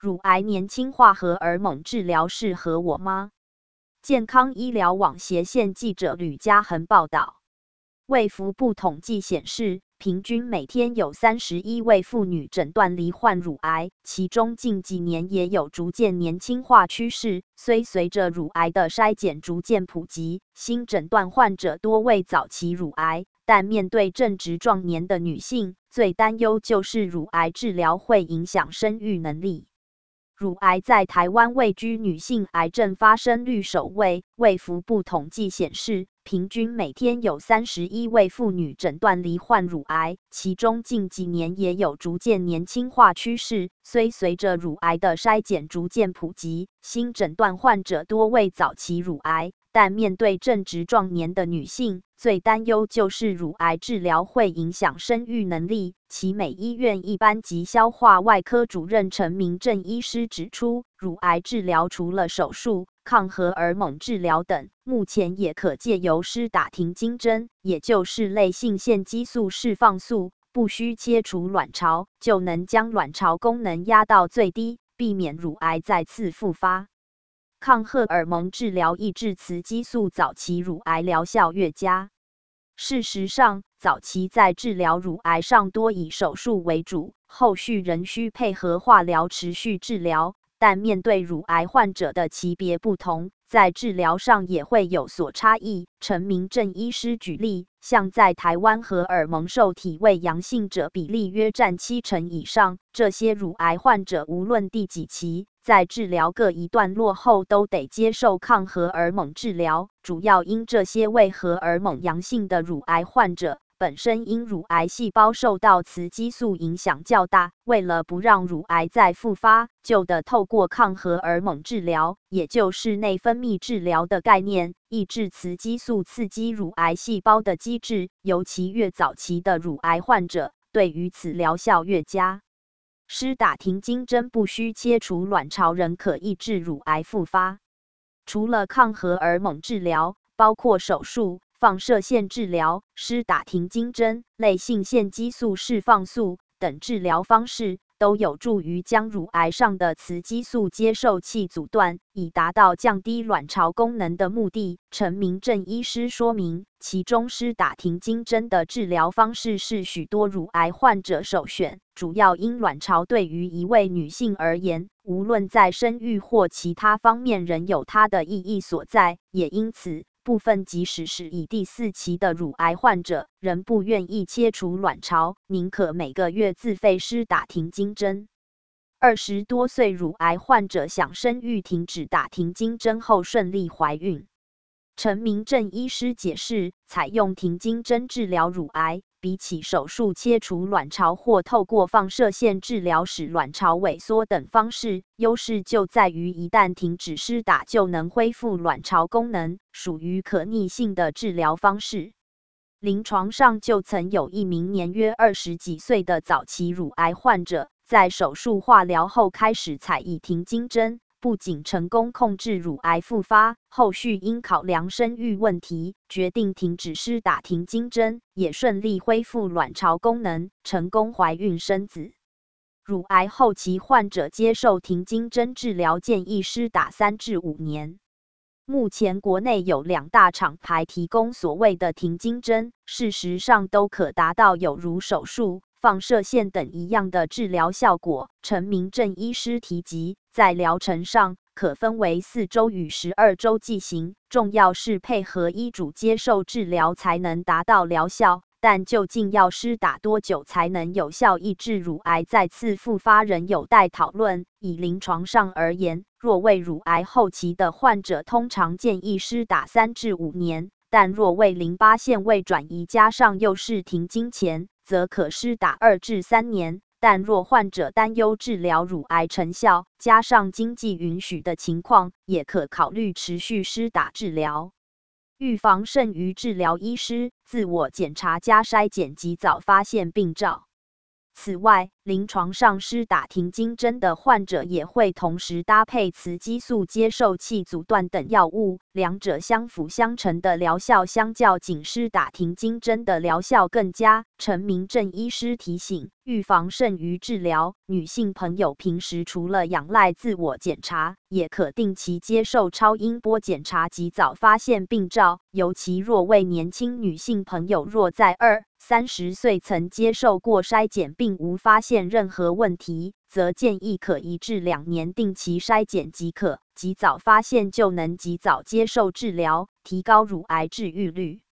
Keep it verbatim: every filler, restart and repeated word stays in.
乳癌年轻化荷尔蒙治疗适合我吗？健康医疗网斜线记者吕嘉恒报道，卫福部统计显示，平均每天有三十一位妇女诊断罹患乳癌，其中近几年也有逐渐年轻化趋势。虽随着乳癌的筛检逐渐普及，新诊断患者多为早期乳癌，但面对正值壮年的女性，最担忧就是乳癌治疗会影响生育能力。乳癌在台湾位居女性癌症发生率首位，卫福部统计显示，平均每天有三十一位妇女诊断罹患乳癌，其中近几年也有逐渐年轻化趋势。虽随着乳癌的筛检逐渐普及，新诊断患者多为早期乳癌，但面对正值壮年的女性，最担忧就是乳癌治疗会影响生育能力。奇美医院一般及消化外科主任陈明正医师指出，乳癌治疗除了手术、抗荷尔蒙治疗等，目前也可借由施打停经针，也就是类性腺激素释放素，不需切除卵巢，就能将卵巢功能压到最低，避免乳癌再次复发。抗荷尔蒙治疗抑制雌激素早期乳癌疗效越佳。事实上，早期在治疗乳癌上多以手术为主，后续仍需配合化疗持续治疗。但面对乳癌患者的级别不同，在治疗上也会有所差异。陈明正医师举例，像在台湾荷尔蒙受体为阳性者比例约占七成以上，这些乳癌患者无论第几期，在治疗各一段落后都得接受抗荷尔蒙治疗，主要因这些为荷尔蒙阳性的乳癌患者本身因乳癌细胞受到雌激素影响较大，为了不让乳癌再复发，就得透过抗荷尔蒙治疗，也就是内分泌治疗的概念，抑制雌激素刺激乳癌细胞的机制。尤其越早期的乳癌患者，对于此疗效越佳。施打停经针不需切除卵巢，仍可抑制乳癌复发。除了抗荷尔蒙治疗，包括手术、放射线治疗、施打停经针、类性腺激素释放素等治疗方式，都有助于将乳癌上的雌激素接受器阻断，以达到降低卵巢功能的目的。陈明正医师说明，其中施打停经针的治疗方式是许多乳癌患者首选，主要因卵巢对于一位女性而言，无论在生育或其他方面仍有它的意义所在，也因此，部分即使是以第四期的乳癌患者，仍不愿意切除卵巢，宁可每个月自费施打停经针。二十多岁乳癌患者想生育，停止打停经针后顺利怀孕。陈明正医师解释，采用停经针治疗乳癌，比起手术切除卵巢或透过放射线治疗使卵巢萎缩等方式，优势就在于一旦停止施打就能恢复卵巢功能，属于可逆性的治疗方式。临床上就曾有一名年约二十几岁的早期乳癌患者，在手术化疗后开始采以停经针，不仅成功控制乳癌复发，后续因考量生育问题，决定停止施打停经针，也顺利恢复卵巢功能，成功怀孕生子。乳癌后期患者接受停经针治疗，建议施打三至五年。目前国内有两大厂牌提供所谓的停经针，事实上都可达到有如手术、放射线等一样的治疗效果。陈明正医师提及，在疗程上可分为四周与十二周进行，重要是配合医嘱接受治疗才能达到疗效。但究竟要施打多久才能有效抑制乳癌再次复发，仍有待讨论。以临床上而言，若为乳癌后期的患者，通常建议施打三至五年；但若为淋巴腺未转移加上又是停经前，则可施打二至三年。但若患者担忧治疗乳癌成效，加上经济允许的情况，也可考虑持续施打治疗。预防胜于治疗，医师自我检查加筛检，及早发现病灶。 此外，临床上施打停经针的患者也会同时搭配雌激素接受器阻断等药物，两者相辅相成的疗效相较仅施打停经针的疗效更佳。陈明正医师提醒，预防胜于治疗，女性朋友平时除了仰赖自我检查，也可定期接受超音波检查，及早发现病灶。尤其若为年轻女性朋友，若在二三十岁曾接受过筛检并无发现任何问题，则建议可一至两年定期筛检即可，及早发现就能及早接受治疗，提高乳癌治愈率。